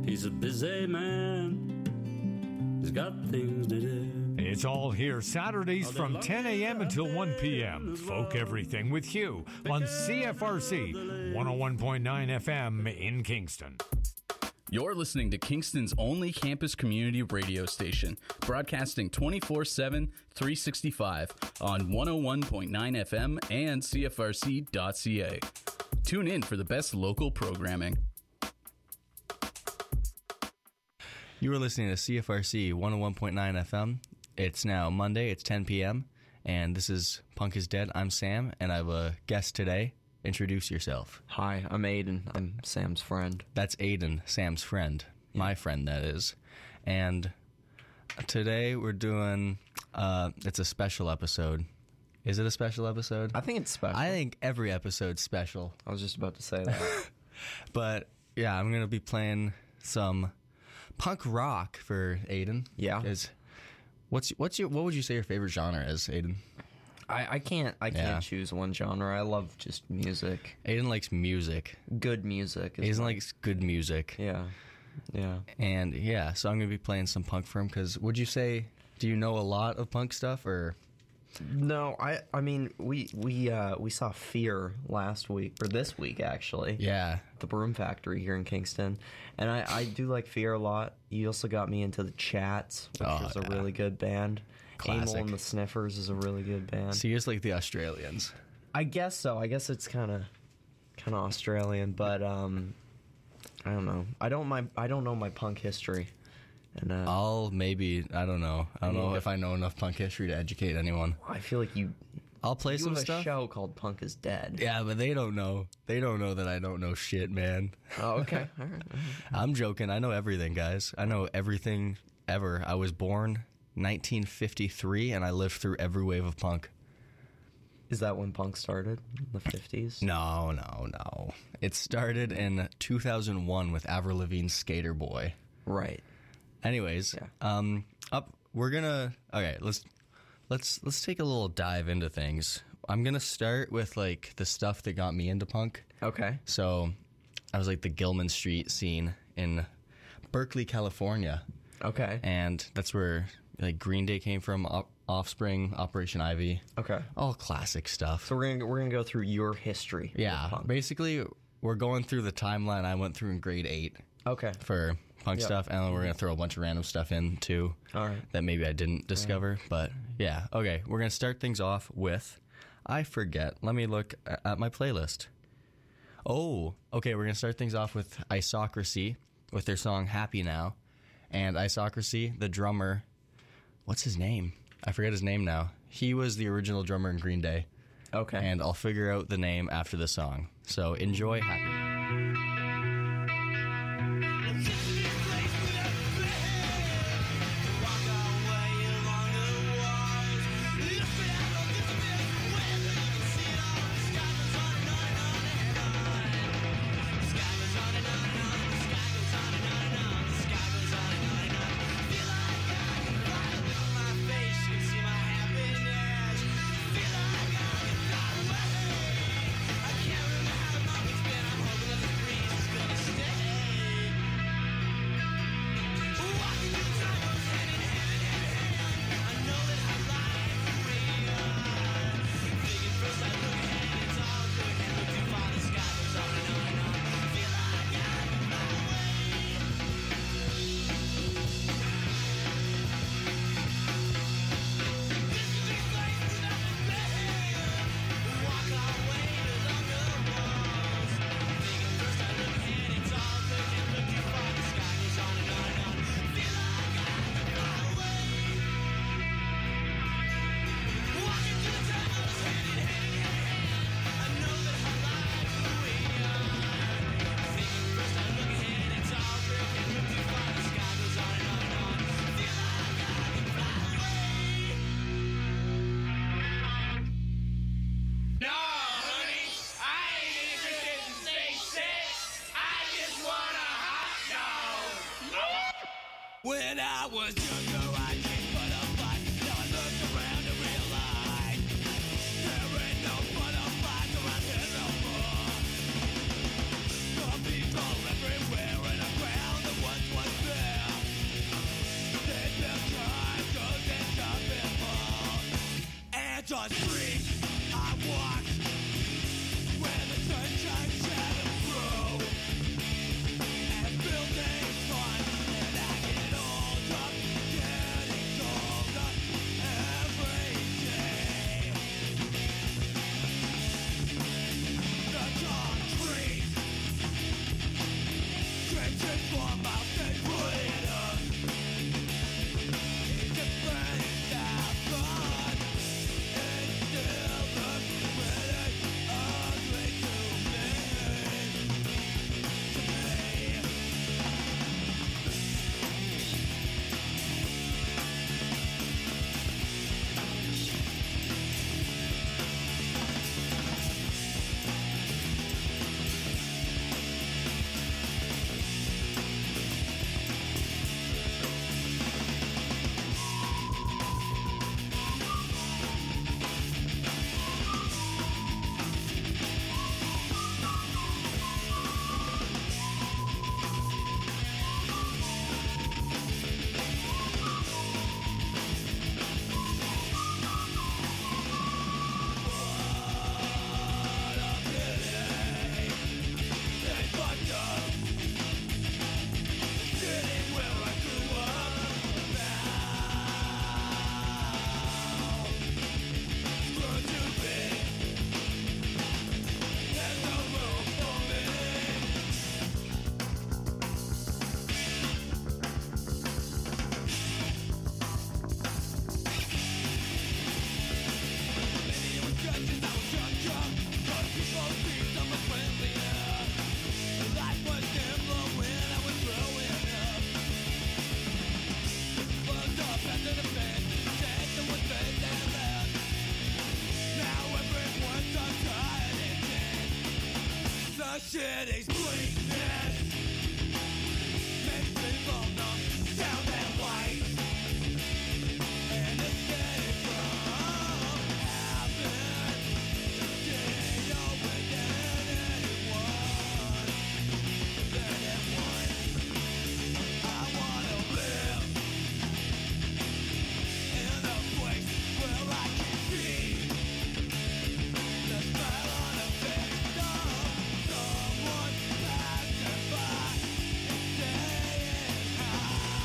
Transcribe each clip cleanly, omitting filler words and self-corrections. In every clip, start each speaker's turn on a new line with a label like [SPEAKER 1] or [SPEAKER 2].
[SPEAKER 1] He's a busy man. He's got things to do.
[SPEAKER 2] It's all here Saturdays from 10 a.m. until 1 p.m. Folk Everything with Hugh on CFRC 101.9 FM in Kingston.
[SPEAKER 3] You're listening to Kingston's only campus community radio station, broadcasting 24/7, 365 on 101.9 FM and CFRC.ca. Tune in for the best local programming.
[SPEAKER 4] You are listening to CFRC 101.9 FM. It's now Monday, it's 10 p.m., and this is Punk is Dead. I'm Sam, and I have a guest today. Introduce yourself.
[SPEAKER 5] Hi, I'm Aiden. I'm Sam's friend.
[SPEAKER 4] That's Aiden, Sam's friend. My friend, that is. And today we're doing, it's a special episode. Is it a special episode?
[SPEAKER 5] I think it's special.
[SPEAKER 4] I think every episode's special.
[SPEAKER 5] I was just about to say that.
[SPEAKER 4] But, yeah, I'm going to be playing some punk rock for Aiden.
[SPEAKER 5] Yeah.
[SPEAKER 4] What would you say your favorite genre is, Aiden?
[SPEAKER 5] I can't choose one genre. I love just music.
[SPEAKER 4] Aiden likes music.
[SPEAKER 5] Good music.
[SPEAKER 4] Aiden likes good music.
[SPEAKER 5] Yeah.
[SPEAKER 4] And yeah, so I'm going to be playing some punk for him because would you say, do you know a lot of punk stuff or?
[SPEAKER 5] No, I mean, we saw Fear last week, or this week actually.
[SPEAKER 4] Yeah.
[SPEAKER 5] At the Broom Factory here in Kingston. And I do like Fear a lot. You also got me into the Chats, which is a really good band.
[SPEAKER 4] Classic.
[SPEAKER 5] Amel and the Sniffers is a really good band.
[SPEAKER 4] So you just like the Australians.
[SPEAKER 5] I guess so. I guess it's kind of Australian, but I don't know. I don't know my punk history. And
[SPEAKER 4] I don't know if I know enough punk history to educate anyone.
[SPEAKER 5] I feel like
[SPEAKER 4] I'll play some
[SPEAKER 5] have
[SPEAKER 4] stuff.
[SPEAKER 5] A show called Punk is Dead.
[SPEAKER 4] Yeah, but they don't know. They don't know that I don't know shit, man.
[SPEAKER 5] Oh, okay. All right.
[SPEAKER 4] I'm joking. I know everything, guys. I know everything ever. I was born 1953, and I lived through every wave of punk.
[SPEAKER 5] Is that when punk started? In the 50s?
[SPEAKER 4] No. It started in 2001 with Avril Lavigne's Skater Boy.
[SPEAKER 5] Right.
[SPEAKER 4] Anyways,
[SPEAKER 5] yeah.
[SPEAKER 4] Let's take a little dive into things. I'm gonna start with like the stuff that got me into punk.
[SPEAKER 5] Okay.
[SPEAKER 4] So, I was like the Gilman Street scene in Berkeley, California.
[SPEAKER 5] Okay.
[SPEAKER 4] And that's where like Green Day came from, Offspring, Operation Ivy.
[SPEAKER 5] Okay.
[SPEAKER 4] All classic stuff.
[SPEAKER 5] So we're gonna go through your history.
[SPEAKER 4] Yeah.
[SPEAKER 5] Punk.
[SPEAKER 4] Basically, we're going through the timeline I went through in grade 8.
[SPEAKER 5] Okay.
[SPEAKER 4] For punk stuff, and then we're going to throw a bunch of random stuff in, too.
[SPEAKER 5] All right.
[SPEAKER 4] That maybe I didn't discover, but yeah. Okay, we're going to start things off with, I forget, let me look at my playlist. Oh, okay, we're going to start things off with Isocracy, with their song Happy Now, and Isocracy, the drummer, what's his name? I forget his name now. He was the original drummer in Green Day.
[SPEAKER 5] Okay.
[SPEAKER 4] And I'll figure out the name after the song. So enjoy Happy Now.
[SPEAKER 6] When I was younger, I came for the fight. Now I look around and realize there ain't no butterflies around here no more. The people everywhere in a crowd, the ones the streets I walk, where the sunshine shadows through, and buildings run, and I get older, getting older every day. The concrete stretches for miles and freedom. It's a burning out fun. It still looks pretty ugly to me. City's bleakness makes people numb, sound and white, and escape from heaven. Deal with anyone. I wanna live in a place where I can see the smile on a face of someone passing by and saying hi.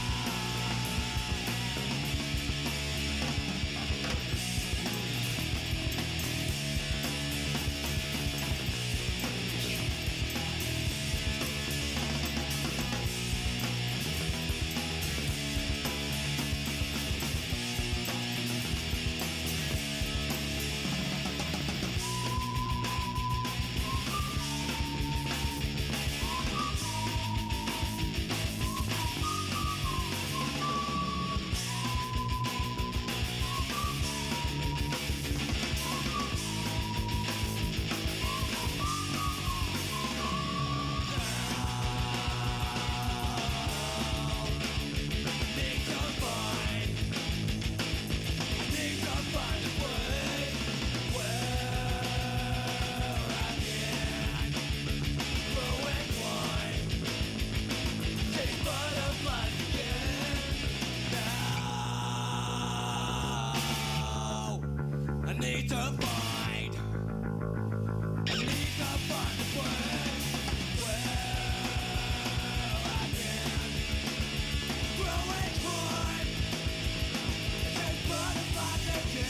[SPEAKER 6] I need to find a place where I can grow and climb and take butterflies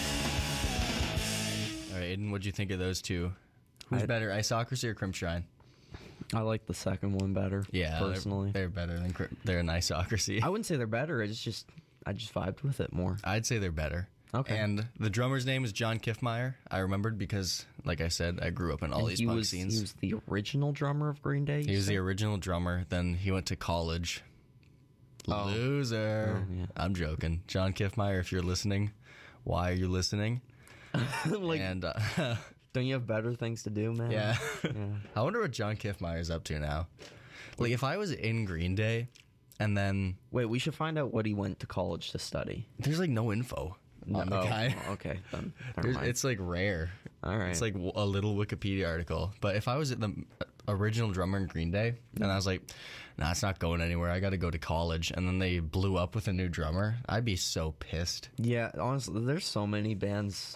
[SPEAKER 6] again.
[SPEAKER 4] All right, Aiden, what'd you think of those two? Who's better, Isocracy or Crimpshrine?
[SPEAKER 5] I like the second one better.
[SPEAKER 4] Yeah,
[SPEAKER 5] personally,
[SPEAKER 4] they're better than they're an Isocracy.
[SPEAKER 5] I wouldn't say they're better. It's just I just vibed with it more.
[SPEAKER 4] I'd say they're better.
[SPEAKER 5] Okay.
[SPEAKER 4] And the drummer's name is John Kiffmeyer. I remembered because, like I said, I grew up in all
[SPEAKER 5] And
[SPEAKER 4] these
[SPEAKER 5] he
[SPEAKER 4] punk
[SPEAKER 5] was,
[SPEAKER 4] scenes.
[SPEAKER 5] He was the original drummer of Green Day.
[SPEAKER 4] He was the original drummer. Then he went to college.
[SPEAKER 5] Oh.
[SPEAKER 4] Loser.
[SPEAKER 5] Oh, yeah.
[SPEAKER 4] I'm joking. John Kiffmeyer, if you're listening, why are you listening?
[SPEAKER 5] like,
[SPEAKER 4] And
[SPEAKER 5] don't you have better things to do, man?
[SPEAKER 4] yeah.
[SPEAKER 5] Yeah.
[SPEAKER 4] I wonder what John Kiffmeyer's up to now. Like, if I was in Green Day and then
[SPEAKER 5] Wait, we should find out what he went to college to study.
[SPEAKER 4] there's like no info on the
[SPEAKER 5] Oh,
[SPEAKER 4] guy.
[SPEAKER 5] okay, then never mind.
[SPEAKER 4] It's like rare.
[SPEAKER 5] All right.
[SPEAKER 4] It's like a little Wikipedia article. But if I was the original drummer in Green Day and I was like, nah, it's not going anywhere. I got to go to college. And then they blew up with a new drummer. I'd be so pissed.
[SPEAKER 5] Yeah, honestly, there's so many bands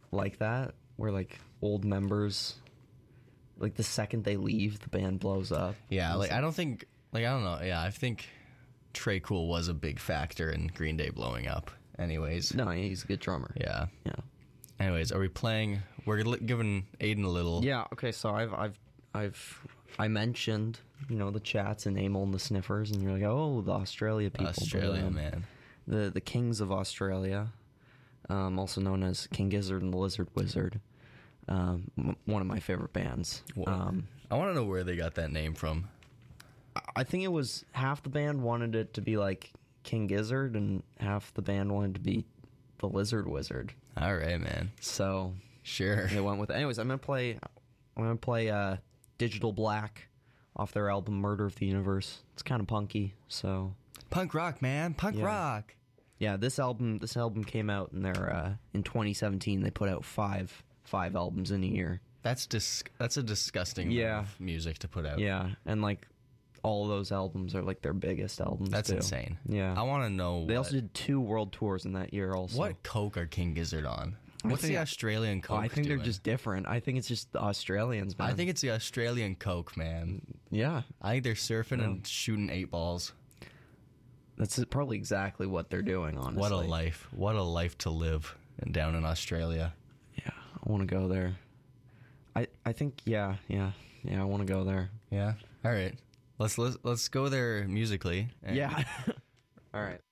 [SPEAKER 5] like that, where like old members, like the second they leave, the band blows up.
[SPEAKER 4] Yeah, like I don't think, like I don't know. Yeah, I think Trey Cool was a big factor in Green Day blowing up. Anyways,
[SPEAKER 5] No, he's a good drummer.
[SPEAKER 4] yeah.
[SPEAKER 5] Yeah.
[SPEAKER 4] Anyways, are we playing? We're giving Aiden a little.
[SPEAKER 5] Yeah. Okay. So I mentioned, you know, the Chats and Amol and the Sniffers, and you're like, oh, the Australia people.
[SPEAKER 4] Australia,
[SPEAKER 5] But,
[SPEAKER 4] man.
[SPEAKER 5] The Kings of Australia, also known as King Gizzard and the Lizard Wizard. One of my favorite bands.
[SPEAKER 4] I want to know where they got that name from.
[SPEAKER 5] I think it was half the band wanted it to be like King Gizzard, and half the band wanted to be the Lizard Wizard.
[SPEAKER 4] All right, man.
[SPEAKER 5] So
[SPEAKER 4] Sure.
[SPEAKER 5] they went with it. Anyways, I'm gonna play Digital Black off their album Murder of the Universe. It's kind of punky, so
[SPEAKER 4] Punk rock, man. Punk
[SPEAKER 5] Yeah.
[SPEAKER 4] rock.
[SPEAKER 5] yeah. This album came out in in 2017. They put out five albums in a year.
[SPEAKER 4] That's a disgusting amount
[SPEAKER 5] Yeah.
[SPEAKER 4] of music to put out.
[SPEAKER 5] Yeah, and like all of those albums are like their biggest albums.
[SPEAKER 4] That's
[SPEAKER 5] too.
[SPEAKER 4] insane.
[SPEAKER 5] Yeah.
[SPEAKER 4] I want to know
[SPEAKER 5] They also did 2 world tours in that year. Also,
[SPEAKER 4] what Coke are King Gizzard on? What's
[SPEAKER 5] think-
[SPEAKER 4] the Australian Coke
[SPEAKER 5] I think they're
[SPEAKER 4] doing?
[SPEAKER 5] just different. I think it's just the Australians, man.
[SPEAKER 4] I think it's the Australian Coke, man.
[SPEAKER 5] yeah,
[SPEAKER 4] I think they're surfing and shooting 8 balls.
[SPEAKER 5] that's probably exactly what they're doing. Honestly,
[SPEAKER 4] What a life. What a life to live down in Australia.
[SPEAKER 5] Yeah, I want to go there. I think yeah. I want to go there.
[SPEAKER 4] Yeah. All right. Let's go there musically. And-
[SPEAKER 5] Yeah. All right.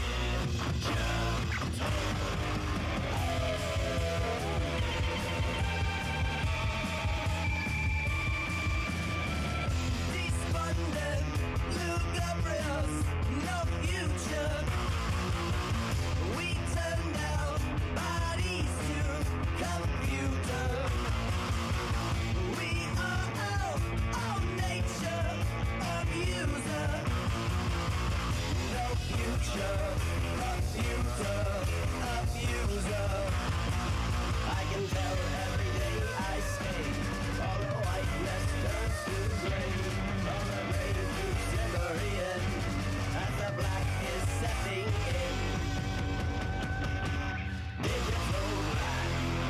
[SPEAKER 6] Despondent, lugubrious, no future. We turn down bodies to computer. We are out of nature, abuser. No future, computer, abuser. I can tell every day I skate. All the whiteness turns to gray. All the gray to Siberian. As the black is setting in. Digital black.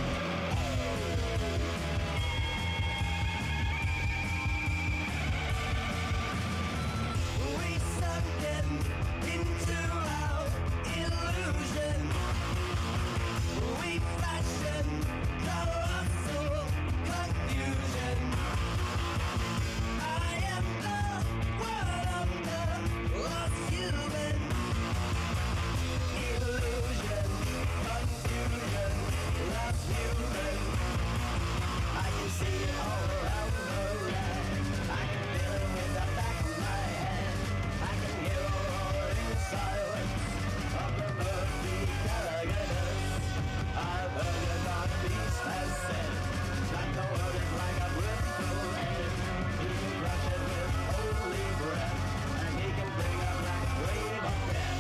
[SPEAKER 6] We sunken into our illusion. We fashion colossal confusion. I am the one of the lost human. Illusion, confusion, lost human. I can see it all around the land. I can feel it with the back of my hand. I can hear a roar in silence of the Murphy Gallagher's. I've heard the dark beast has said that the world is like a brittle end. He can crush it with holy breath, and he can bring a black wave of death.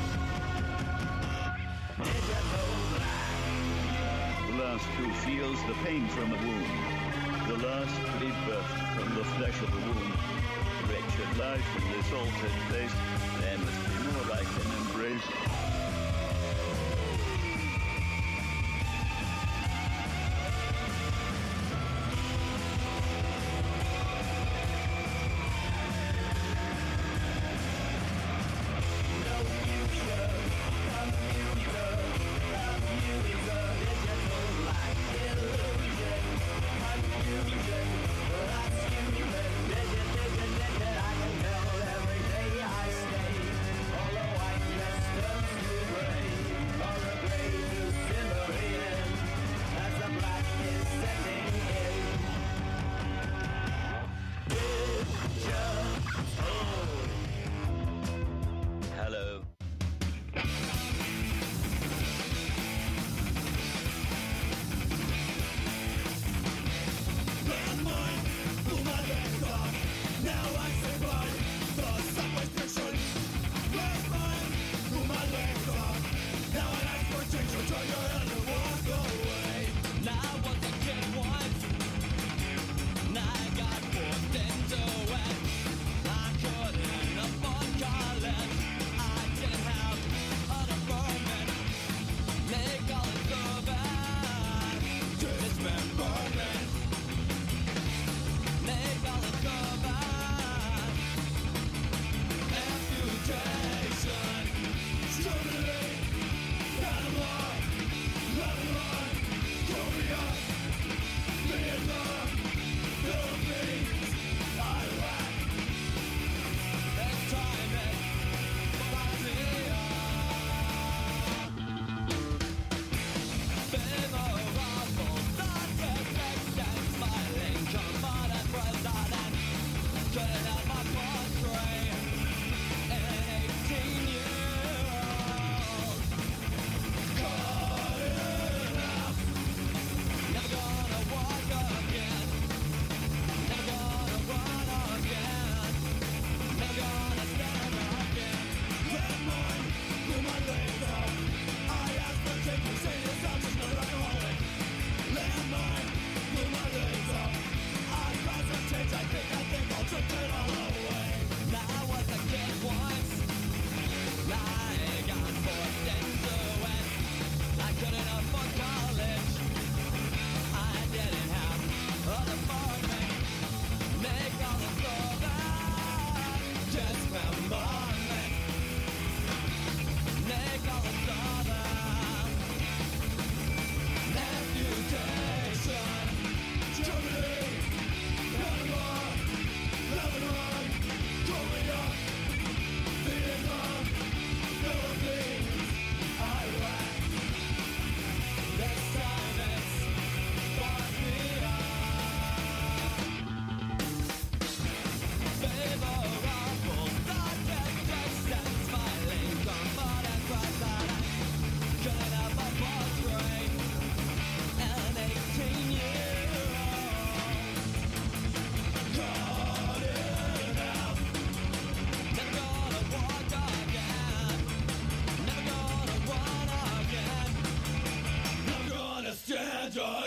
[SPEAKER 6] Digital black.
[SPEAKER 7] The last who feels the pain from the wound. The last to be birthed from the flesh of the womb. Wretched life in this altered place. There must be more I can embrace.
[SPEAKER 6] I can tell every day I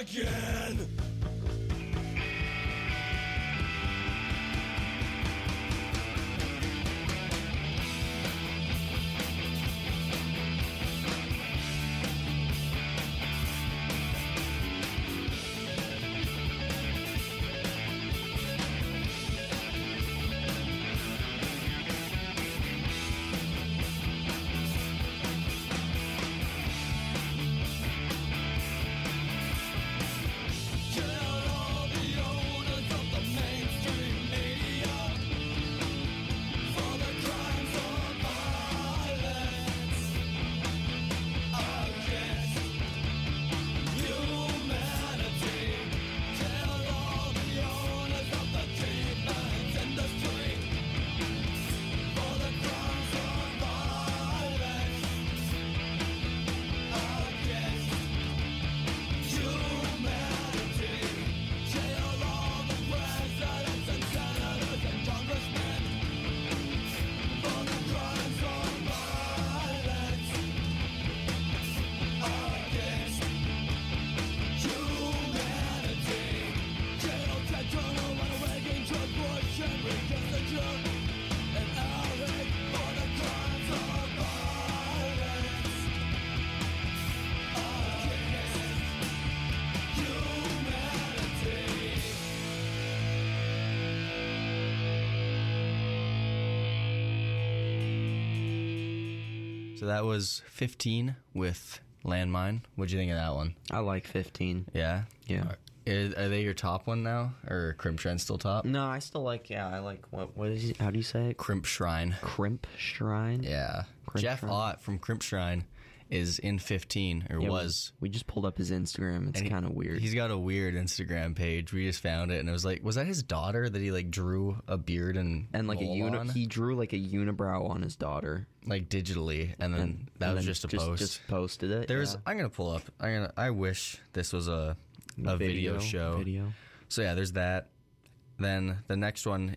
[SPEAKER 6] again.
[SPEAKER 4] So that was 15 with Landmine. What'd you think of that one?
[SPEAKER 5] I like 15.
[SPEAKER 4] Yeah?
[SPEAKER 5] Yeah.
[SPEAKER 4] Are they your top one now? Or Crimp Shrine still top?
[SPEAKER 5] No, I still like, I like, what is it? How do you say it?
[SPEAKER 4] Crimp Shrine.
[SPEAKER 5] Crimp Shrine?
[SPEAKER 4] Yeah.
[SPEAKER 5] Crimp
[SPEAKER 4] Jeff
[SPEAKER 5] Shrine.
[SPEAKER 4] Ott from Crimp Shrine is in 15, or
[SPEAKER 5] Yeah,
[SPEAKER 4] was.
[SPEAKER 5] We just pulled up his Instagram. It's
[SPEAKER 4] And
[SPEAKER 5] kind of weird.
[SPEAKER 4] He's got a weird Instagram page. We just found it, and it was like, was that his daughter that he like drew a beard and
[SPEAKER 5] like
[SPEAKER 4] mole on?
[SPEAKER 5] he drew like a unibrow on his daughter.
[SPEAKER 4] Like digitally, and then that was just a post.
[SPEAKER 5] Just posted it.
[SPEAKER 4] There's,
[SPEAKER 5] yeah.
[SPEAKER 4] I'm gonna pull up. I wish this was a video show.
[SPEAKER 5] Video.
[SPEAKER 4] So yeah, there's that. Then the next one,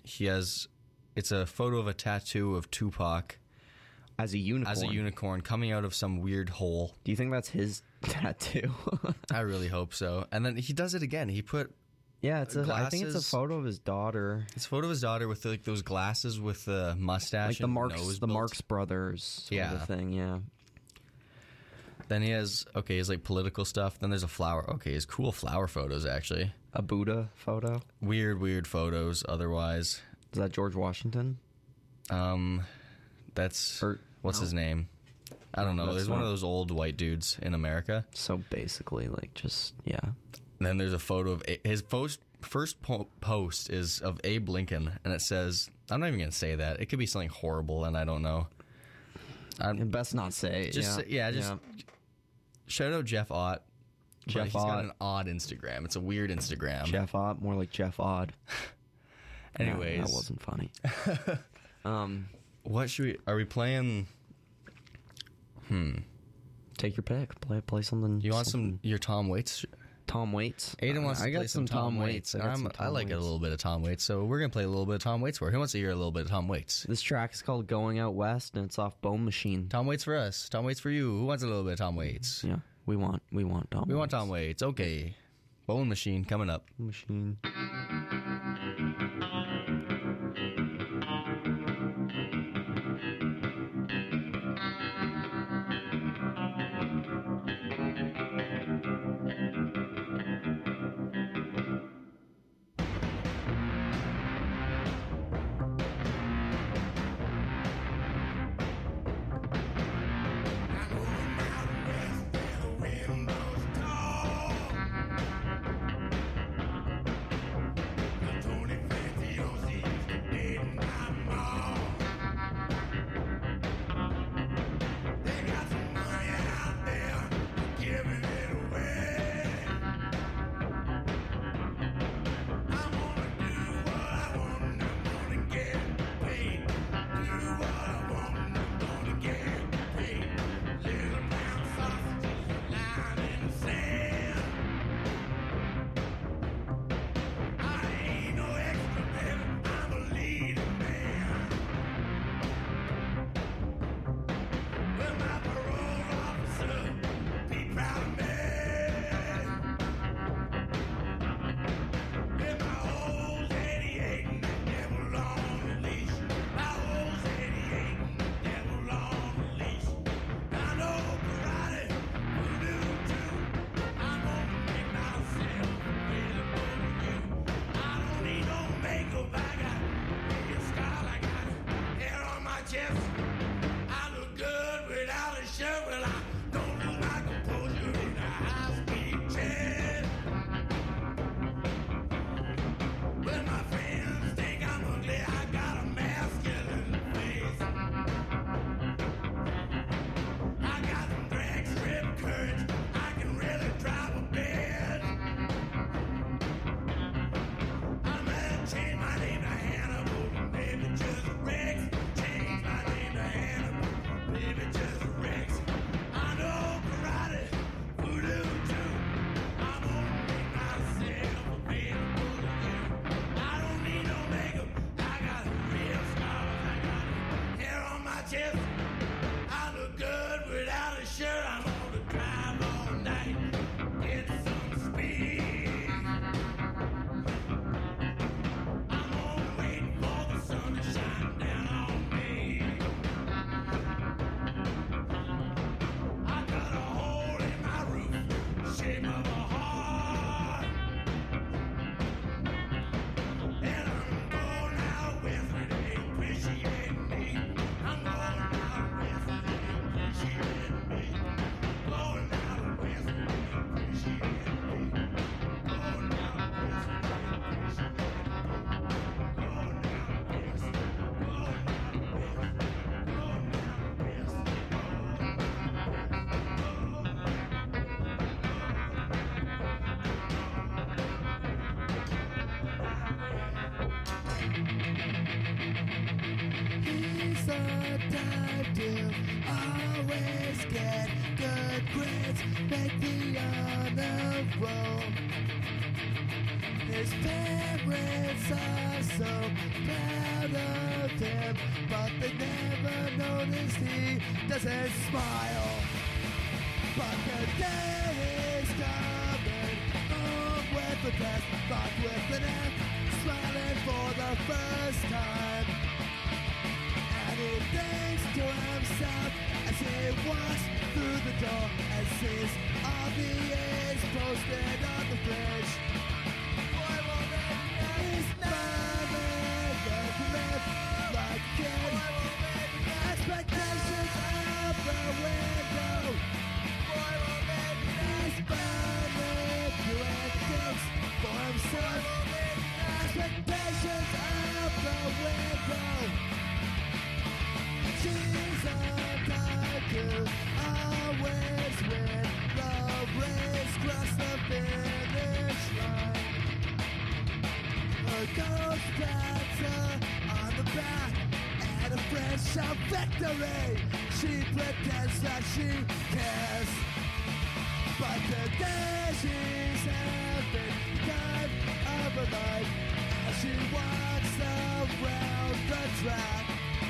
[SPEAKER 4] it's a photo of a tattoo of Tupac
[SPEAKER 5] As a unicorn.
[SPEAKER 4] coming out of some weird hole.
[SPEAKER 5] Do you think that's his tattoo?
[SPEAKER 4] I really hope so. And then he does it again. He put
[SPEAKER 5] Yeah, I think it's a
[SPEAKER 4] Glasses.
[SPEAKER 5] photo of his daughter.
[SPEAKER 4] it's a photo of his daughter with like those glasses with the mustache,
[SPEAKER 5] Like
[SPEAKER 4] and nose
[SPEAKER 5] the
[SPEAKER 4] built.
[SPEAKER 5] Marx Brothers sort
[SPEAKER 4] Yeah.
[SPEAKER 5] of thing, yeah.
[SPEAKER 4] Then he has his like political stuff. Then there's a flower. Okay, his cool flower photos actually.
[SPEAKER 5] A Buddha photo.
[SPEAKER 4] Weird photos. Otherwise,
[SPEAKER 5] Is that George Washington?
[SPEAKER 4] that's
[SPEAKER 5] Or-
[SPEAKER 4] what's
[SPEAKER 5] no.
[SPEAKER 4] his name? I don't know.
[SPEAKER 5] that's
[SPEAKER 4] There's one of
[SPEAKER 5] not-
[SPEAKER 4] those old white dudes in America.
[SPEAKER 5] So basically, like, just, yeah.
[SPEAKER 4] And then there's a photo of his first post is of Abe Lincoln, and it says, I'm not even going to say that. It could be something horrible, and I don't know.
[SPEAKER 5] And best not say.
[SPEAKER 4] Shout out Jeff Ott.
[SPEAKER 5] Jeff
[SPEAKER 4] He's got
[SPEAKER 5] Ott.
[SPEAKER 4] an odd Instagram. It's a weird Instagram.
[SPEAKER 5] Jeff Ott, more like Jeff Odd.
[SPEAKER 4] Anyways.
[SPEAKER 5] That wasn't funny.
[SPEAKER 4] What should we... Are we playing...
[SPEAKER 5] Take your pick. Play something.
[SPEAKER 4] You want
[SPEAKER 5] something.
[SPEAKER 4] your Tom Waits?
[SPEAKER 5] Tom Waits?
[SPEAKER 4] Aiden wants to
[SPEAKER 5] I
[SPEAKER 4] play
[SPEAKER 5] got some Tom Waits.
[SPEAKER 4] I like a little bit of Tom Waits, so we're going to play a little bit of Tom Waits for it. Who wants to hear a little bit of Tom Waits?
[SPEAKER 5] This track is called Going Out West, and it's off Bone Machine.
[SPEAKER 4] Tom Waits for us. Tom Waits for you. Who wants a little bit of Tom Waits?
[SPEAKER 5] Yeah, we want Tom
[SPEAKER 4] We want
[SPEAKER 5] Waits.
[SPEAKER 4] Tom Waits. Okay. Bone Machine coming up.
[SPEAKER 5] Machine.
[SPEAKER 6] Windows door. chest. I look good without a shirt. I'm gonna drive all night, get some speed. I'm gonna wait for the sun to shine down on me. I got a hole in my roof, shape of a heart. And I'm going out west where they appreciate me. I'm going out west where they appreciate me. Going out west where they appreciate me. Going out west where they appreciate me. Going out west. Going He's the type to always get good grades, make the honor roll. His parents are so proud of him, but they never notice he doesn't smile. But the day is coming home with a test, not with an F, smiling for the first time. And he thinks to himself as he walks through the door and sees all the A's posted on the fridge. Boy, will they he's learning to live like a kid. Expectations out the window. Boy, will he's learning doing things for himself. Expectations out the window. She's a type to always win the race, cross the finish line. Her ghost pats her on the back and a French shout victory. She pretends that she cares, but today she's having time of her life as she walks around the track.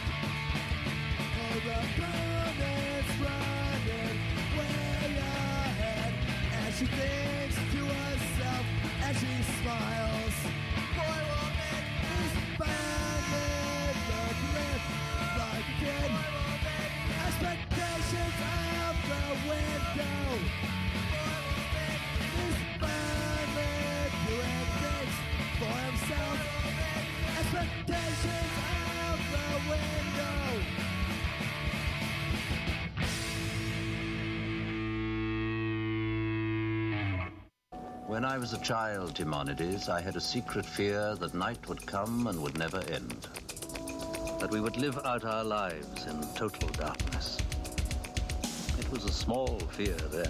[SPEAKER 6] Her opponent's running way ahead, and she thinks to herself as she smiles. Boy, woman, is finally looking like a kid. Expectations out the window. Boy, woman, is finally doing things for himself. Expectations out the window.
[SPEAKER 8] When I was a child, Timonides, I had a secret fear that night would come and would never end. That we would live out our lives in total darkness. It was a small fear then.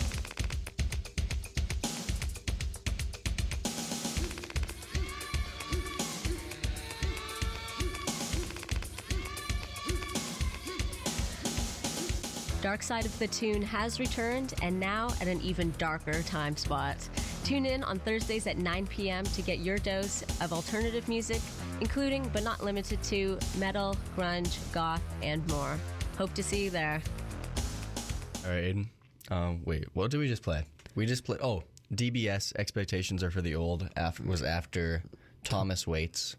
[SPEAKER 9] Dark Side of the Tune has returned, and now at an even darker time spot. Tune in on Thursdays at 9 p.m. to get your dose of alternative music, including but not limited to metal, grunge, goth, and more. Hope to see you there.
[SPEAKER 4] All right, Aiden. Wait, what did we just play? We just played. Oh, DBS Expectations Are for the Old. Was after Thomas Waits.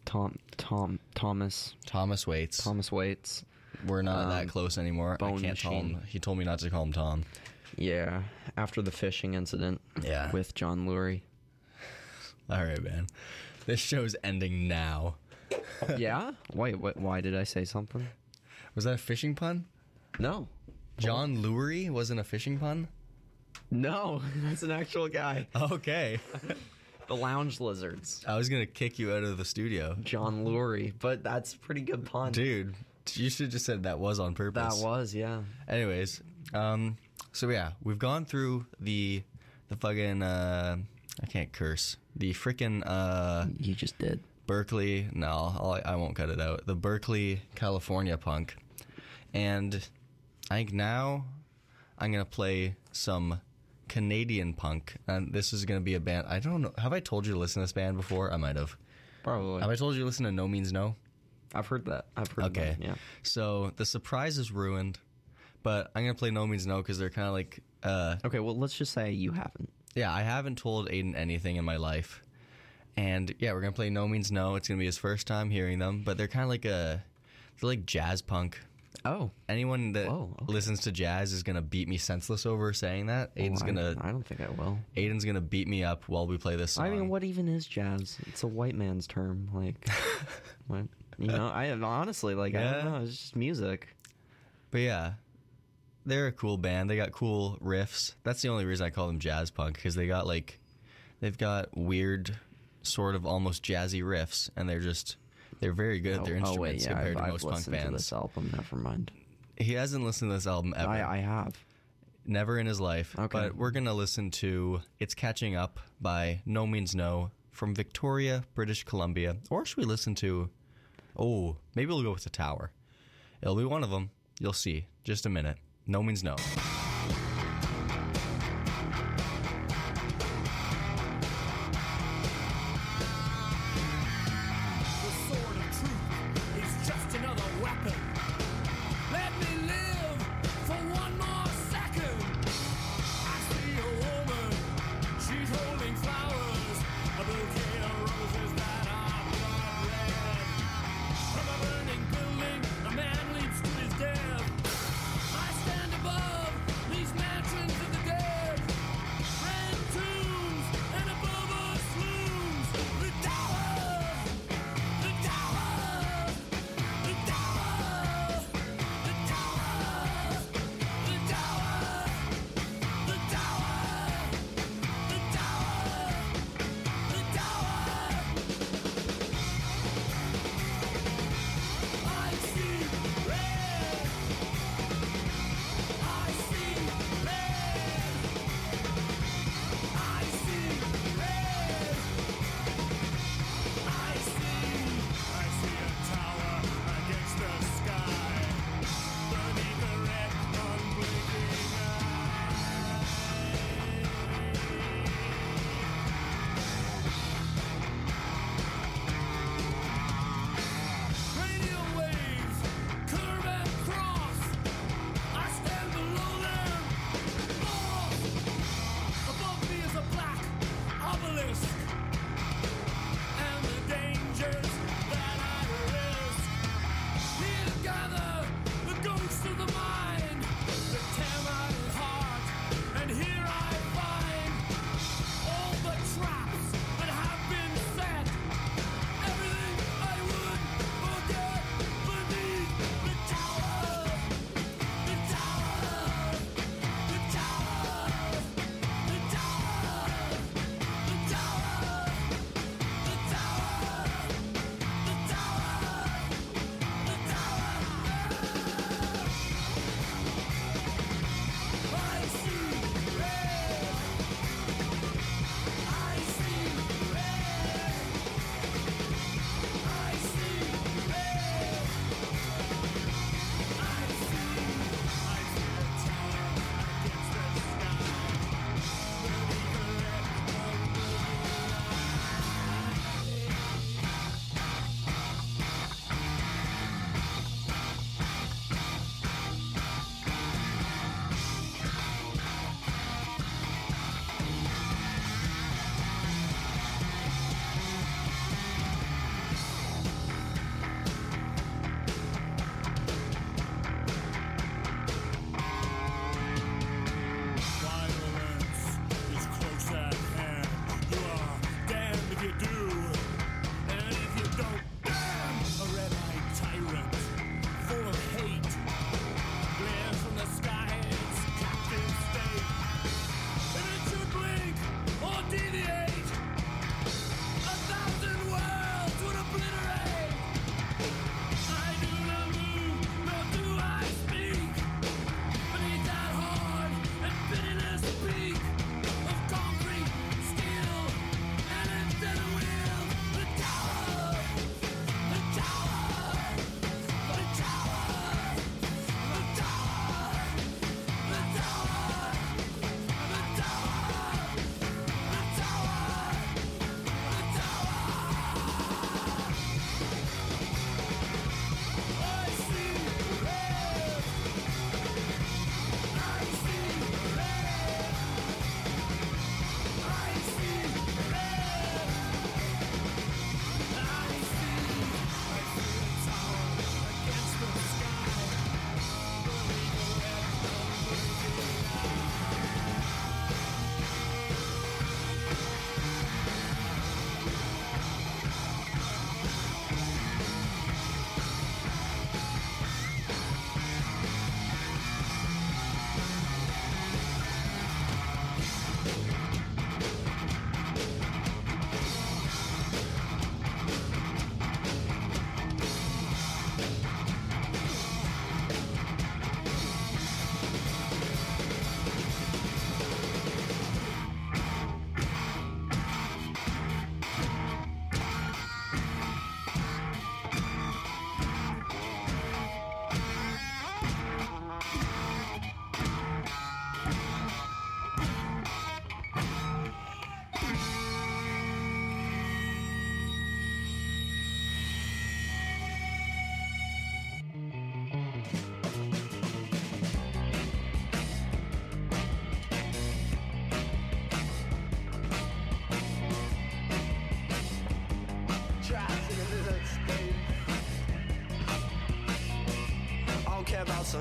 [SPEAKER 5] Thomas Waits.
[SPEAKER 4] We're not that close anymore. I can't call him. He told me not to call him Tom.
[SPEAKER 5] Yeah, after the fishing incident.
[SPEAKER 4] Yeah.
[SPEAKER 5] With John Lurie.
[SPEAKER 4] All right, man. This show's ending now.
[SPEAKER 5] Yeah? Wait, why did I say something?
[SPEAKER 4] Was that a fishing pun?
[SPEAKER 5] No.
[SPEAKER 4] John Lurie wasn't a fishing pun?
[SPEAKER 5] No, that's an actual guy.
[SPEAKER 4] Okay.
[SPEAKER 5] The Lounge Lizards.
[SPEAKER 4] I was going to kick you out of the studio.
[SPEAKER 5] John Lurie, but that's a pretty good pun.
[SPEAKER 4] Dude, you should have just said that was on purpose.
[SPEAKER 5] That was, yeah.
[SPEAKER 4] Anyways, so yeah, we've gone through the fucking, I can't curse. The frickin',
[SPEAKER 5] You just did.
[SPEAKER 4] Berkeley, no, I won't cut it out. The Berkeley, California punk. And I think now I'm going to play some Canadian punk. And this is going to be a band. I don't know. Have I told you to listen to this band before? I might have.
[SPEAKER 5] Probably.
[SPEAKER 4] Have I told you to listen to No Means No?
[SPEAKER 5] I've heard that.
[SPEAKER 4] Okay.
[SPEAKER 5] That, yeah.
[SPEAKER 4] So the surprise is ruined, but I'm going to play No Means No because they're kind of like...
[SPEAKER 5] Okay, well, let's just say you haven't.
[SPEAKER 4] Yeah, I haven't told Aiden anything in my life. And yeah, we're going to play No Means No. It's going to be his first time hearing them, but they're kind of like they're like jazz punk.
[SPEAKER 5] Oh.
[SPEAKER 4] Anyone that listens to jazz is going to beat me senseless over saying that. Aiden's going to...
[SPEAKER 5] I don't think I will.
[SPEAKER 4] Aiden's going to beat me up while we play this song.
[SPEAKER 5] I mean, what even is jazz? It's a white man's term. Like, what? You know, I honestly, like, I don't know. It's just music.
[SPEAKER 4] But yeah, they're a cool band. They got cool riffs. That's the only reason I call them jazz punk, because they've got weird, sort of almost jazzy riffs, and they're very good at their instruments compared to most punk bands. To this
[SPEAKER 5] album, never mind.
[SPEAKER 4] He hasn't listened to this album ever.
[SPEAKER 5] I have.
[SPEAKER 4] Never in his life.
[SPEAKER 5] Okay.
[SPEAKER 4] But we're going to listen to It's Catching Up by No Means No from Victoria, British Columbia. Or should we listen to... Oh, maybe we'll go with The Tower. It'll be one of them. You'll see. Just a minute. No Means No.
[SPEAKER 6] From a burning building, a man leaps to his death. I stand above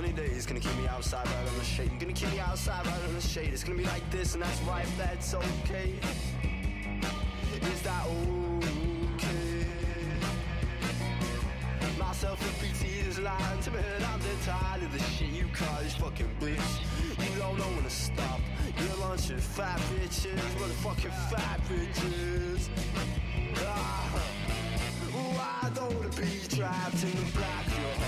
[SPEAKER 6] sunny days. Gonna keep me outside right on the shade. You're gonna keep me outside right on the shade. It's gonna be like this, and that's right, that's okay. Is that okay? Myself and PT is lying to me, and I'm dead tired of the shit you call this fucking bitch. You don't know when to stop. You're a bunch of fat bitches, motherfucking fat bitches. I don't wanna be trapped in the black of your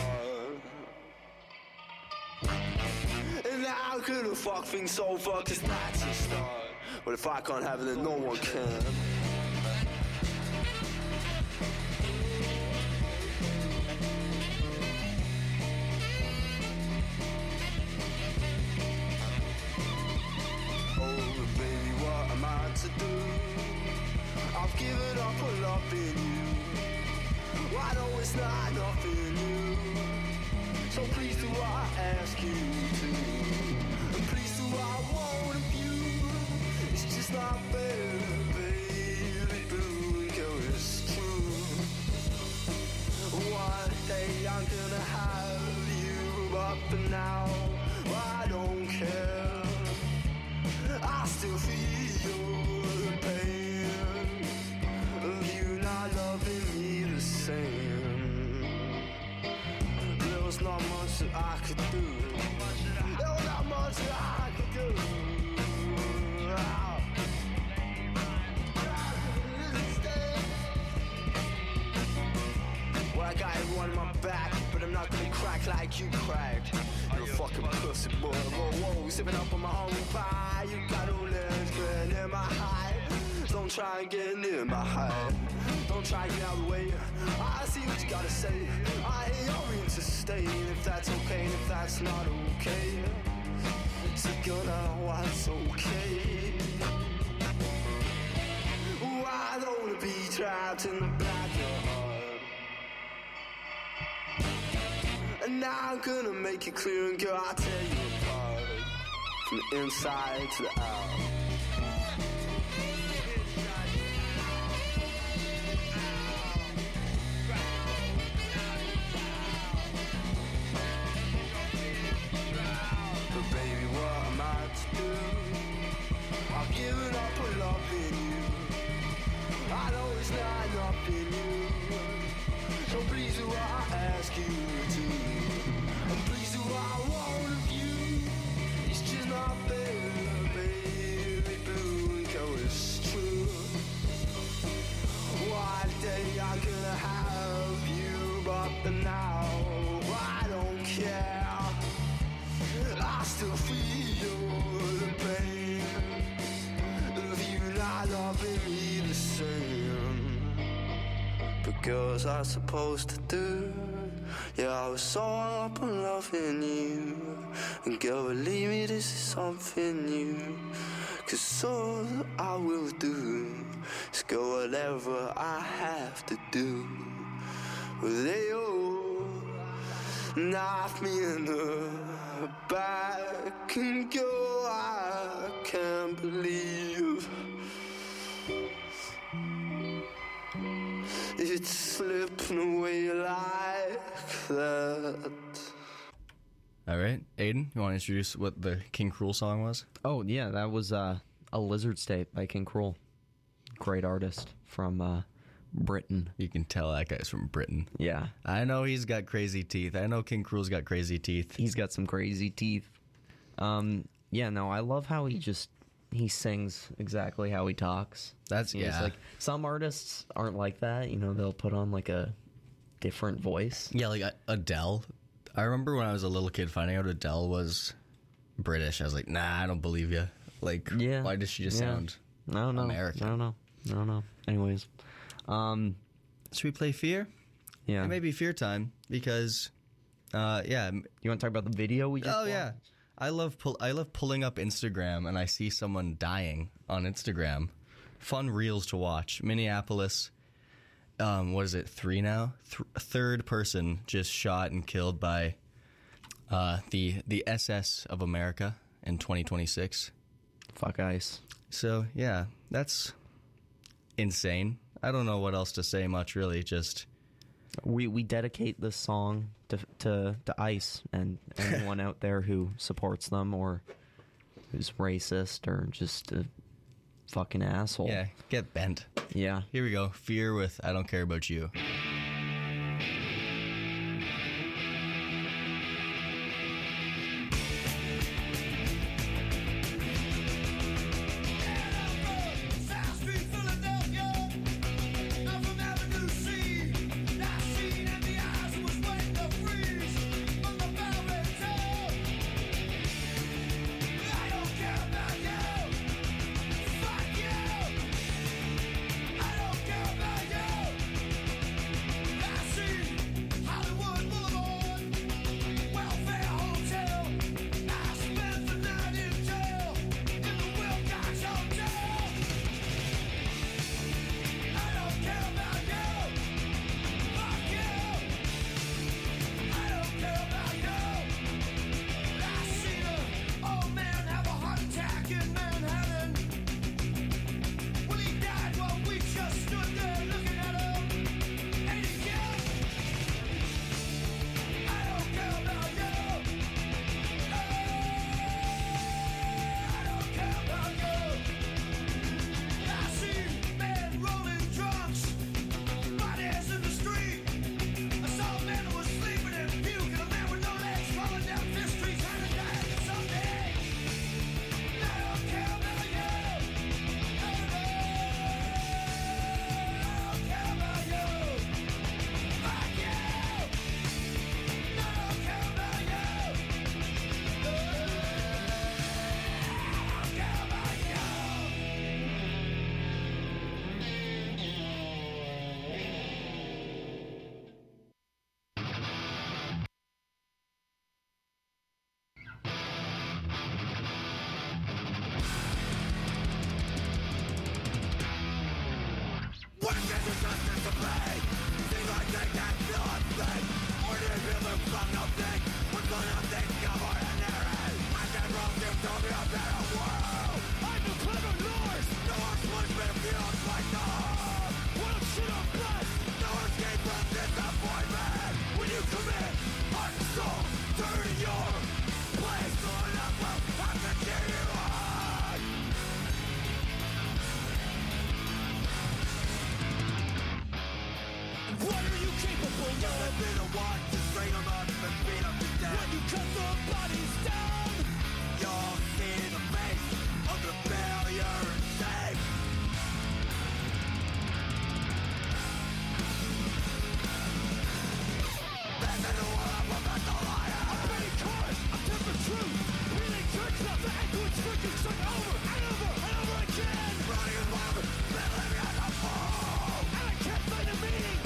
[SPEAKER 6] heart. And how could I fuck things over, cause that's a start. But if I can't have it, then no one can. Oh, baby, what am I to do? I've given up on loving you. I know it's not nothing new. So please do I ask you to. And please do I want of you. It's just not fair, baby boo. Girl, it's true. One day I'm gonna have you, but for now I don't care. I still feel the pain of you not loving me the same. There was not much that I could do. There was not much that I could do. Well, I got everyone on my back, but I'm not gonna crack like you cracked. You're a fucking pussy boy. Whoa, whoa, sipping up on my humble pie. You got no legs, getting in my high. Don't try and get near my height. Don't try and get out of the way. I see what you gotta say. I ain't your to stay. And if that's okay, and if that's not okay, so gonna what's okay. Ooh, I don't wanna be trapped in the black of your heart. And now I'm gonna make it clear, and girl, I'll tear you apart from the inside to the out. But baby, what am I to do? I've given up on loving you. I know it's not enough in you. So please do I ask you to. And please do I want of you. It's just not fair, baby boo. Girl, it's true. One day I'm gonna have you, but for now I don't care. I still feel the pain of you not loving me the same. But girls are supposed to do. Yeah, I was so up on loving you. And girl, believe me, this is something new. Cause all I will do is go whatever I have to do. Well, they all knock me in the back and go, I can't believe it's slipping away like that.
[SPEAKER 4] All right, Aiden, you want to introduce what the King Cruel song was?
[SPEAKER 5] Oh, yeah, that was A Lizard State by King Cruel. Great artist from Britain.
[SPEAKER 4] You can tell that guy's from Britain.
[SPEAKER 5] Yeah.
[SPEAKER 4] I know he's got crazy teeth. I know King Cruel's got crazy teeth.
[SPEAKER 5] He's got some crazy teeth. Yeah, no, I love how he sings exactly how he talks.
[SPEAKER 4] That's,
[SPEAKER 5] It's
[SPEAKER 4] yeah.
[SPEAKER 5] like, some artists aren't like that. You know, they'll put on like a different voice.
[SPEAKER 4] Yeah, like Adele. I remember when I was a little kid finding out Adele was British. I was like, nah, I don't believe you. Like,
[SPEAKER 5] Yeah.
[SPEAKER 4] why does she just sound
[SPEAKER 5] I don't know.
[SPEAKER 4] American?
[SPEAKER 5] I don't know. Anyways.
[SPEAKER 4] Should we play Fear?
[SPEAKER 5] Yeah.
[SPEAKER 4] It may be Fear time because, yeah.
[SPEAKER 5] You want to talk about the video we just
[SPEAKER 4] Oh,
[SPEAKER 5] watched?
[SPEAKER 4] yeah. I love pulling up Instagram and I see someone dying on Instagram. Fun reels to watch. Minneapolis, what is it, 3 now? Third person just shot and killed by the SS of America in 2026.
[SPEAKER 5] Fuck ICE.
[SPEAKER 4] So, yeah, that's insane. I don't know what else to say much, really. Just
[SPEAKER 5] We dedicate this song to ICE and anyone out there who supports them or who's racist or just a fucking asshole.
[SPEAKER 4] Yeah, get bent.
[SPEAKER 5] Yeah.
[SPEAKER 4] Here we go. Fear with I Don't Care About You.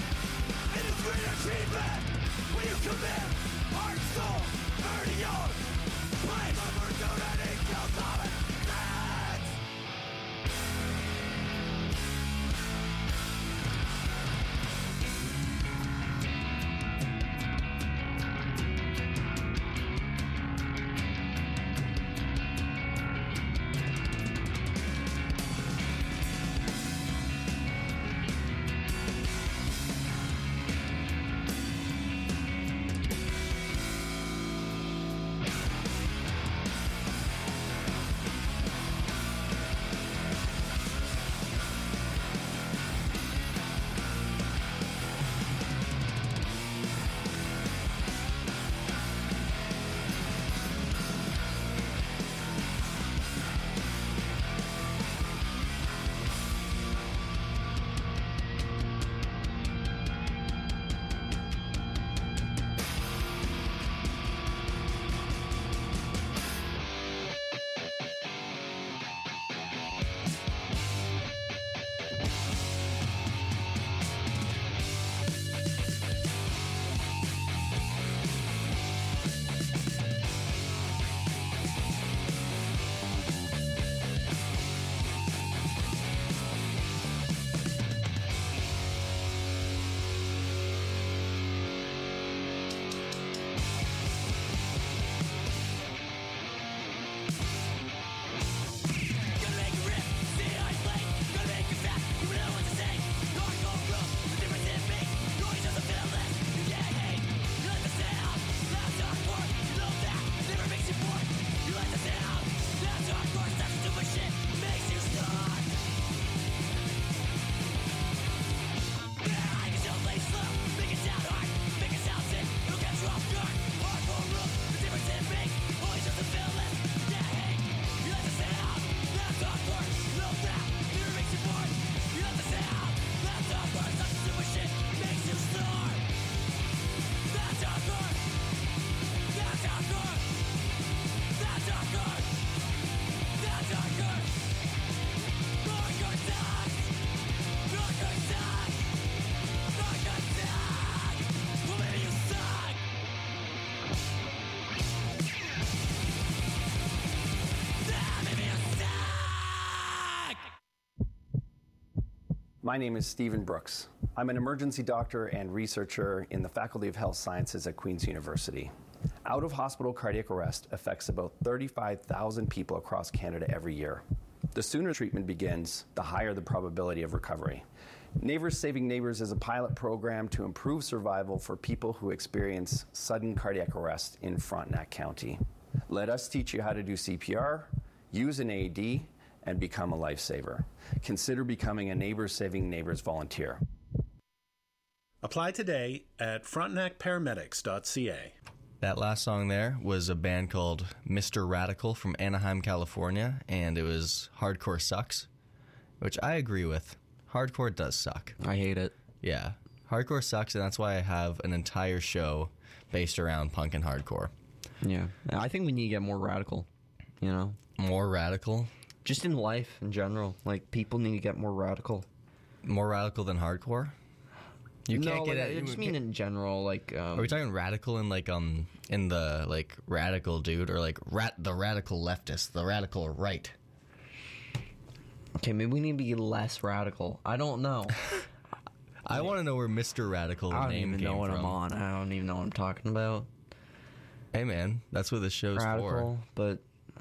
[SPEAKER 6] When you come in, heart, soul, 30 yards.
[SPEAKER 10] My name is Stephen Brooks. I'm an emergency doctor and researcher in the Faculty of Health Sciences at Queen's University. Out-of-hospital cardiac arrest affects about 35,000 people across Canada every year. The sooner treatment begins, the higher the probability of recovery. Neighbors Saving Neighbors is a pilot program to improve survival for people who experience sudden cardiac arrest in Frontenac County. Let us teach you how to do CPR, use an AED, and become a lifesaver. Consider becoming a Neighbors Saving Neighbors volunteer.
[SPEAKER 11] Apply today at frontenacparamedics.ca.
[SPEAKER 4] That last song there was a band called Mr. Radical from Anaheim, California, and it was Hardcore Sucks, which I agree with. Hardcore does suck.
[SPEAKER 5] I hate it.
[SPEAKER 4] Yeah. Hardcore sucks, and that's why I have an entire show based around punk and hardcore.
[SPEAKER 5] Yeah. I think we need to get more radical, you know?
[SPEAKER 4] More radical?
[SPEAKER 5] Just in life in general. Like, people need to get more radical.
[SPEAKER 4] More radical than hardcore? You can't get it.
[SPEAKER 5] I just mean in general, like...
[SPEAKER 4] are we talking radical in, like, in the, like, radical dude, or, like, the radical leftist, the radical right?
[SPEAKER 5] Okay, maybe we need to be less radical. I don't know.
[SPEAKER 4] I want to know where Mr. Radical name came from.
[SPEAKER 5] I don't even know what I'm on. I don't even know what I'm talking about.
[SPEAKER 4] Hey, man, that's what this show's
[SPEAKER 5] radical,
[SPEAKER 4] for.
[SPEAKER 5] But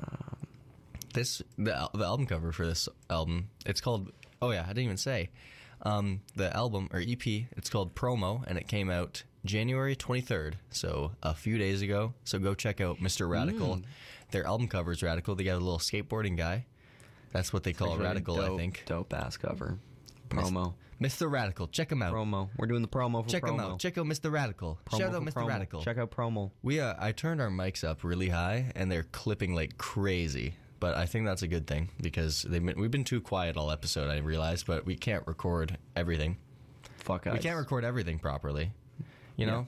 [SPEAKER 4] the album cover for this album, it's called... Oh, yeah, I didn't even say. The album, or EP, it's called Promo, and it came out January 23rd, so a few days ago. So go check out Mr. Radical. Their album cover is radical. They got a little skateboarding guy. That's what they call radical, I think.
[SPEAKER 5] Dope-ass cover. Promo.
[SPEAKER 4] Mr. Radical. Check him out.
[SPEAKER 5] Promo. We're doing the promo for
[SPEAKER 4] Check
[SPEAKER 5] promo.
[SPEAKER 4] him out. Check out Mr. Radical. Shout out Mr.
[SPEAKER 5] Promo.
[SPEAKER 4] Radical.
[SPEAKER 5] Check out promo.
[SPEAKER 4] I turned our mics up really high, and they're clipping like crazy. But I think that's a good thing, because we've been too quiet all episode, I realized, but we can't record everything.
[SPEAKER 5] Fuck us.
[SPEAKER 4] We can't record everything properly. You know?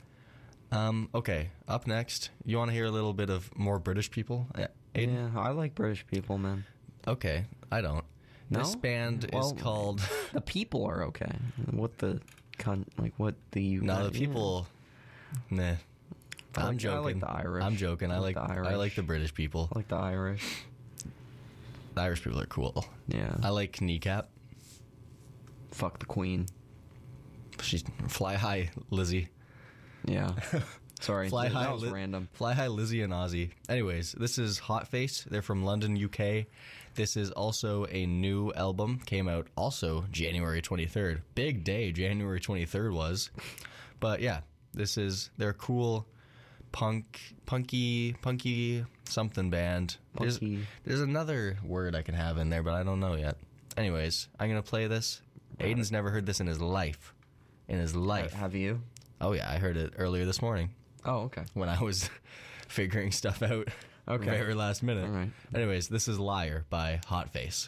[SPEAKER 4] Okay, up next, you want to hear a little bit of more British people? Aiden?
[SPEAKER 5] Yeah, I like British people, man.
[SPEAKER 4] Okay, I don't.
[SPEAKER 5] No?
[SPEAKER 4] This band is called...
[SPEAKER 5] The people are okay. What the...
[SPEAKER 4] No, the people... Nah. I'm joking.
[SPEAKER 5] I like the Irish.
[SPEAKER 4] I'm joking. I like
[SPEAKER 5] the Irish.
[SPEAKER 4] I like the British people.
[SPEAKER 5] I like the Irish.
[SPEAKER 4] The Irish people are cool.
[SPEAKER 5] Yeah.
[SPEAKER 4] I like Kneecap.
[SPEAKER 5] Fuck the Queen.
[SPEAKER 4] She's Fly High Lizzie.
[SPEAKER 5] Yeah. Sorry.
[SPEAKER 4] Fly High.
[SPEAKER 5] That was random.
[SPEAKER 4] Fly High Lizzie and Ozzy. Anyways, this is Hot Face. They're from London, UK. This is also a new album. Came out also January 23rd. Big day, January 23rd was. But yeah, they're cool punky something band. There's another word I can have in there, but I don't know yet. Anyways, I'm going to play this. Aiden's never heard this in his life.
[SPEAKER 5] Have you?
[SPEAKER 4] Oh, yeah. I heard it earlier this morning.
[SPEAKER 5] Oh, okay.
[SPEAKER 4] When I was figuring stuff out.
[SPEAKER 5] Okay.
[SPEAKER 4] Very last minute.
[SPEAKER 5] All right.
[SPEAKER 4] Anyways, this is Liar by Hot Face.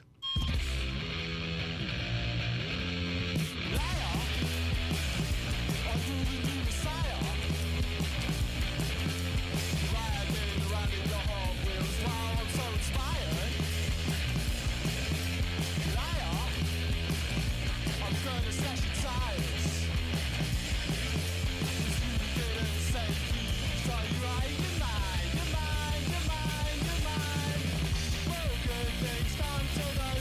[SPEAKER 6] Well, good things come to the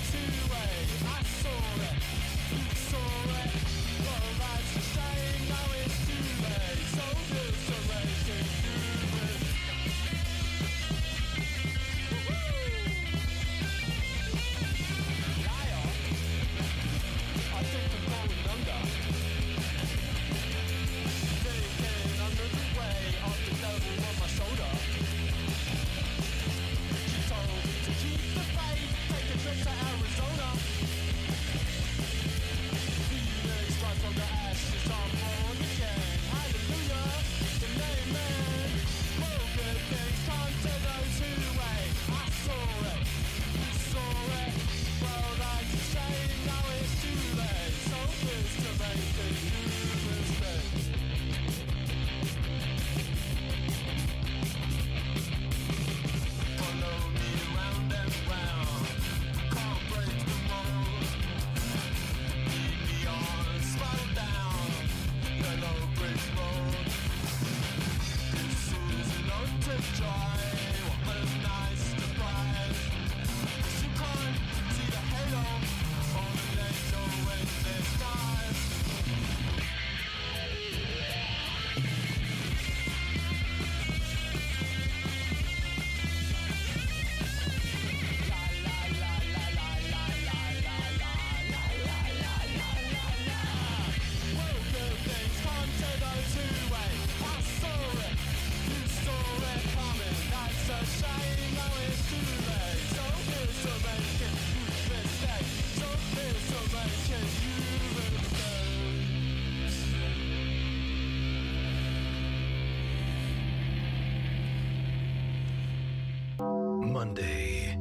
[SPEAKER 12] Monday.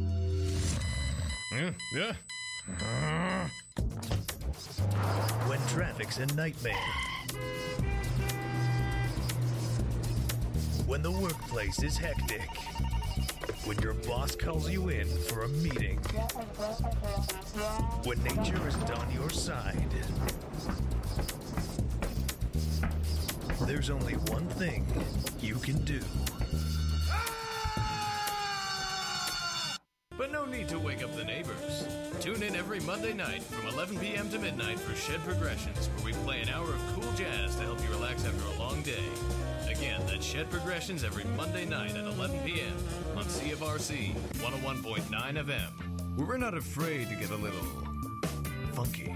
[SPEAKER 12] When traffic's a nightmare. When the workplace is hectic. When your boss calls you in for a meeting. When nature isn't on your side. There's only one thing you can do.
[SPEAKER 13] But no need to wake up the neighbors. Tune in every Monday night from 11 p.m. to midnight for Shed Progressions, where we play an hour of cool jazz to help you relax after a long day. Again, that's Shed Progressions every Monday night at 11 p.m. on CFRC 101.9 FM, where we're not afraid to get a little funky.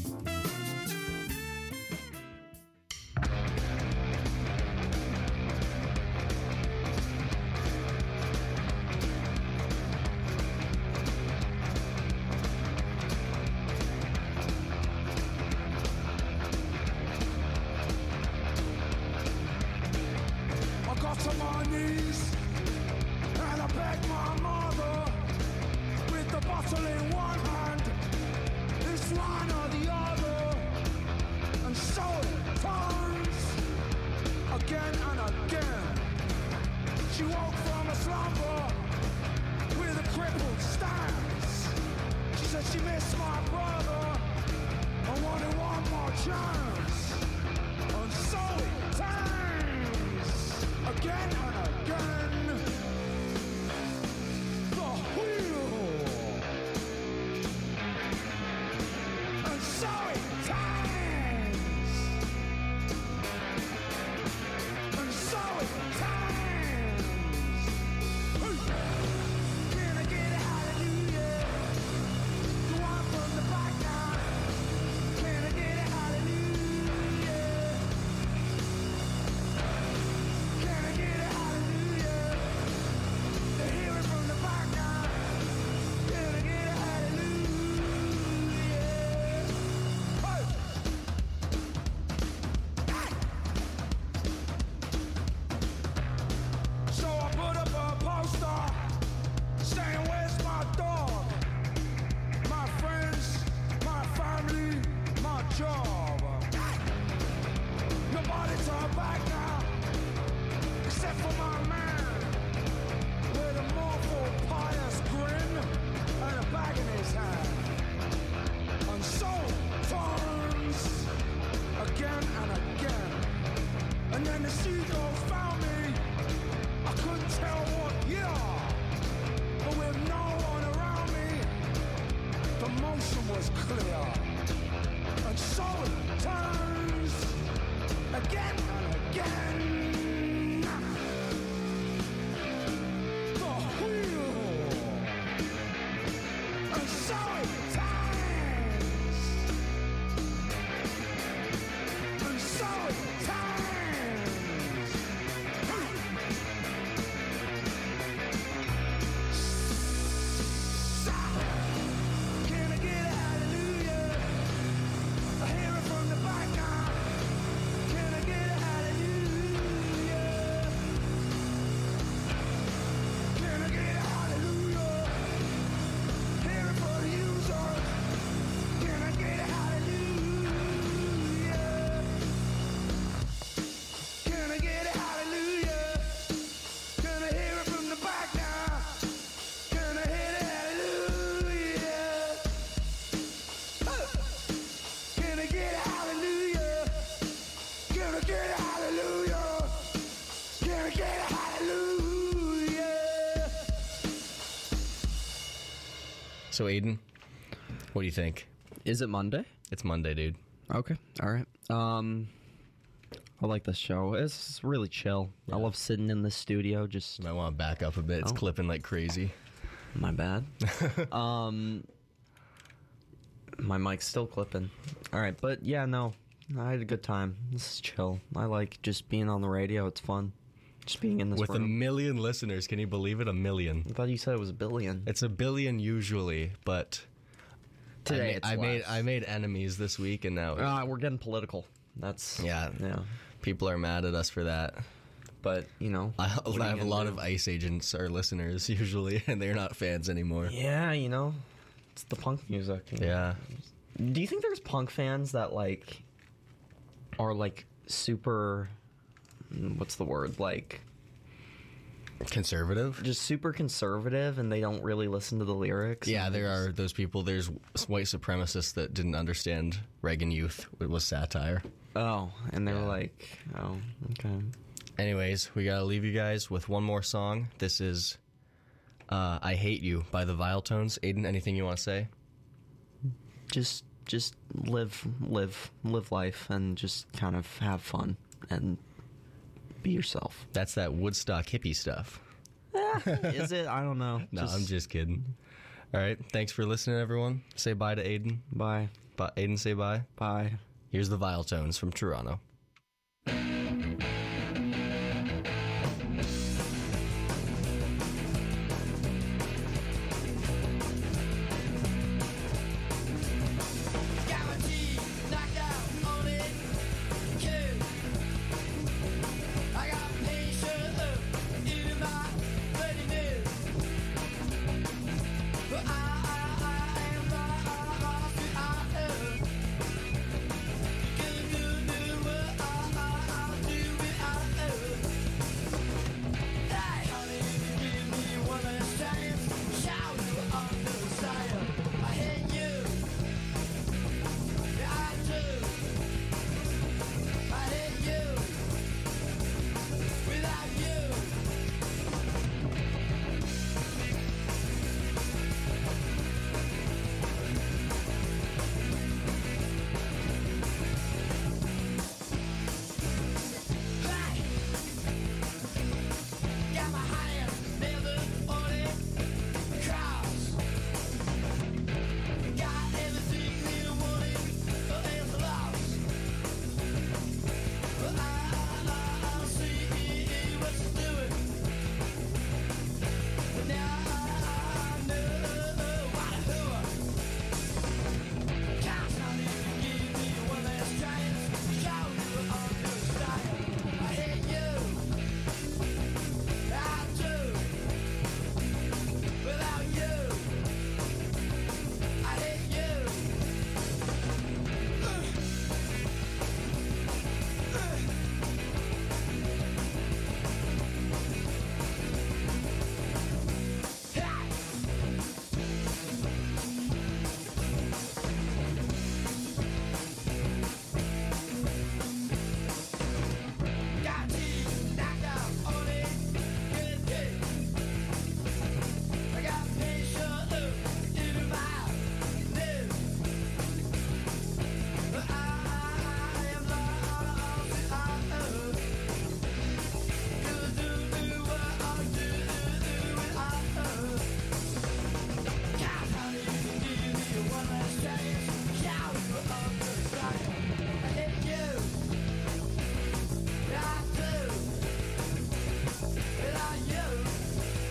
[SPEAKER 4] So, Aiden, what do you think?
[SPEAKER 5] Is it Monday?
[SPEAKER 4] It's Monday, dude.
[SPEAKER 5] Okay. All right. I like this show. It's really chill. Yeah. I love sitting in the studio. Just
[SPEAKER 4] might want to back up a bit. It's clipping like crazy.
[SPEAKER 5] My bad. My mic's still clipping. All right, but yeah, no, I had a good time. This is chill. I like just being on the radio. It's fun. Just being in this
[SPEAKER 4] with
[SPEAKER 5] room.
[SPEAKER 4] 1 million listeners. Can you believe it? 1 million.
[SPEAKER 5] I thought you said it was 1 billion.
[SPEAKER 4] It's 1 billion usually, but
[SPEAKER 5] today
[SPEAKER 4] I made enemies this week, and now
[SPEAKER 5] we're getting political. That's
[SPEAKER 4] yeah.
[SPEAKER 5] People
[SPEAKER 4] are mad at us for that.
[SPEAKER 5] but you know,
[SPEAKER 4] I have a lot of ICE agents are listeners usually, and they're not fans anymore.
[SPEAKER 5] Yeah, you know, it's the punk music.
[SPEAKER 4] Yeah.
[SPEAKER 5] Do you think there's punk fans that like are like super? What's the word? Like
[SPEAKER 4] conservative?
[SPEAKER 5] Just super conservative, and they don't really listen to the lyrics.
[SPEAKER 4] Yeah, there are those people. There's white supremacists that didn't understand Reagan Youth. It was satire.
[SPEAKER 5] Oh, and they were like, oh, okay.
[SPEAKER 4] Anyways, we gotta leave you guys with one more song. This is I Hate You by the Vile Tones. Aiden, anything you want to say?
[SPEAKER 5] Just live life and just kind of have fun and be yourself.
[SPEAKER 4] That's that Woodstock hippie stuff.
[SPEAKER 5] Is it? I don't know.
[SPEAKER 4] No, I'm just kidding. All right, thanks for listening, everyone. Say bye to Aiden.
[SPEAKER 5] Bye.
[SPEAKER 4] Aiden, say bye.
[SPEAKER 5] Bye.
[SPEAKER 4] Here's the Vile Tones from Toronto.